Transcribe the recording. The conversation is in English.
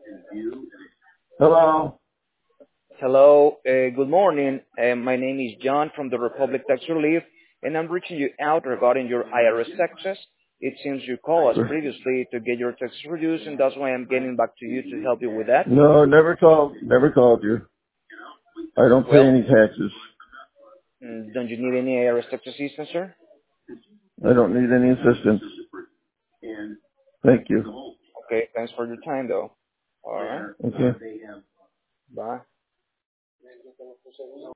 Hello. Hello, good morning. My name is John from the Republic Tax Relief, and I'm reaching you out regarding your IRS taxes. It seems you called us previously to get your taxes reduced, and that's why I'm getting back to you to help you with that. No, never called. Never called you. I don't pay Well, any taxes. don't you need any IRS tax assistance, sir? I don't need any assistance. Thank you. Okay, thanks for your time, though. All right, Okay. bye.